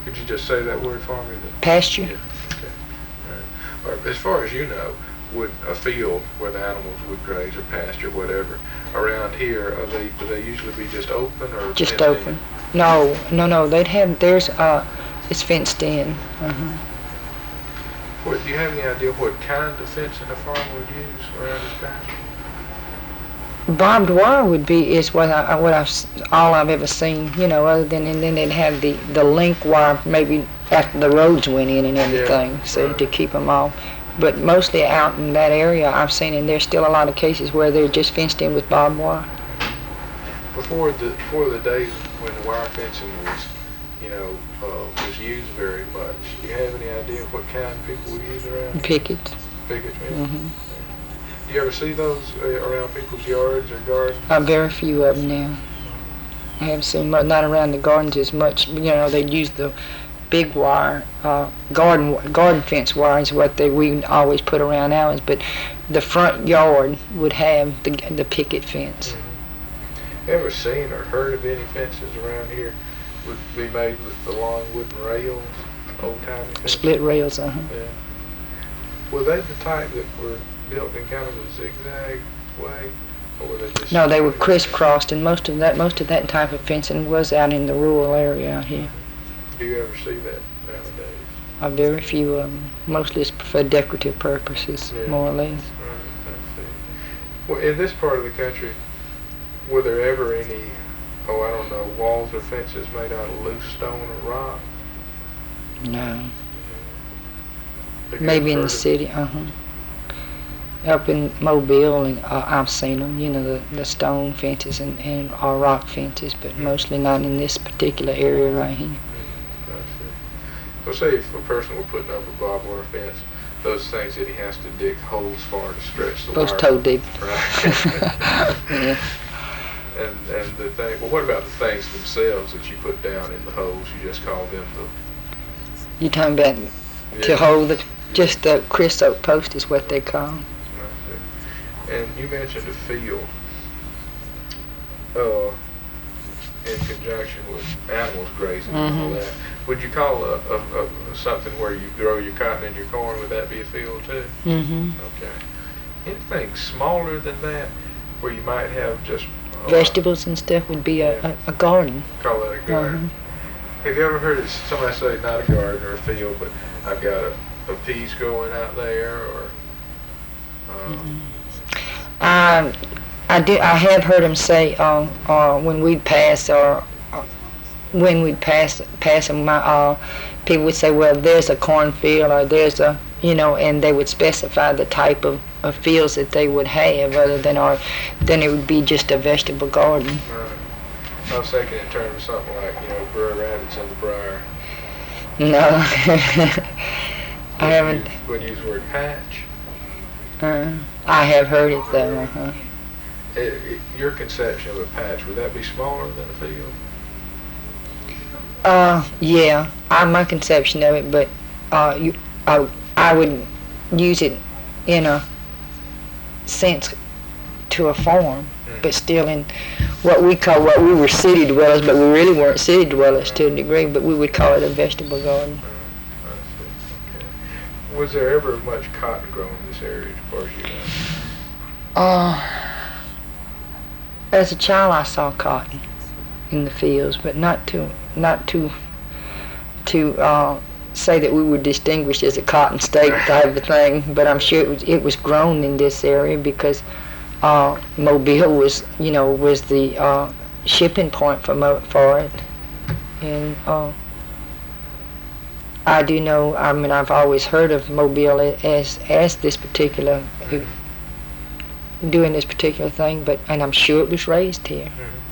Could you just say that word for me? Pasture. Yeah. Okay. All right. Or as far as you know, would a field where the animals would graze or pasture, whatever, around here, do they usually be just open or Just fenced open. in? No. They'd have it's fenced in. Do you have any idea what kind of fencing a farmer would use around his pasture? Barbed wire is all I've ever seen. Other than, and then they'd have the link wire maybe after the roads went in and everything, right. to keep them off. But mostly out in that area I've seen, and there's still a lot of cases where they're just fenced in with barbed wire. Before the days when wire fencing was used very much, do you have any idea what kind people would use around? Pickets. Pickets, yeah. Do you ever see those around people's yards or gardens? Very few of them now. I haven't seen not around the gardens as much. They'd use the big wire, garden fence wire is what we always put around ours, but the front yard would have the picket fence. Ever seen or heard of any fences around here would be made with the long wooden rails, old-timey fences? Split rails, Yeah. Were they the type that were built in kind of a zigzag way, or were they just? No, they were crisscrossed, and most of that type of fencing was out in the rural area out here. Do you ever see that nowadays? Very few of them. Mostly it's for decorative purposes, more or less. Right, I see. Well, in this part of the country, were there ever any, walls or fences made out of loose stone or rock? No. Maybe in the city, Up in Mobile, and I've seen them, the stone fences and rock fences, but mostly not in this particular area right here. Well, say if a person were putting up a barbed wire fence, those things that he has to dig holes for to stretch the wire. Those toe dig. Right. Yeah. And the thing, what about the things themselves that you put down in the holes? You just call them You talking about to hold just the creosote post is what they call them. And you mentioned a field in conjunction with animals grazing and all that. Would you call a something where you grow your cotton and your corn, would that be a field too? Okay. Anything smaller than that where you might have just vegetables and stuff would be a garden. Call that a garden. Have you ever heard somebody say not a garden or a field, but I've got a piece growing out there, or I have heard them say when we'd pass when we'd pass them, people would say, well, there's a cornfield, or there's a, and they would specify the type of fields that they would have, other than then it would be just a vegetable garden. Right. I was thinking in terms of something like, Brer Rabbit's in the briar. No. I haven't. Would you use the word patch? I have heard it though. Your conception of a patch, would that be smaller than a field? Yeah, my conception of it, but I would use it in a sense to a farm, but still in what we were city dwellers, but we really weren't city dwellers to a degree, but we would call it a vegetable garden. I see. Okay. Was there ever much cotton grown in this area as far as you know? As a child, I saw cotton in the fields, but not to say that we were distinguished as a cotton state type of thing. But I'm sure it was grown in this area because Mobile was the shipping point for it, and I do know. I mean, I've always heard of Mobile as this particular doing this particular thing, and I'm sure it was raised here.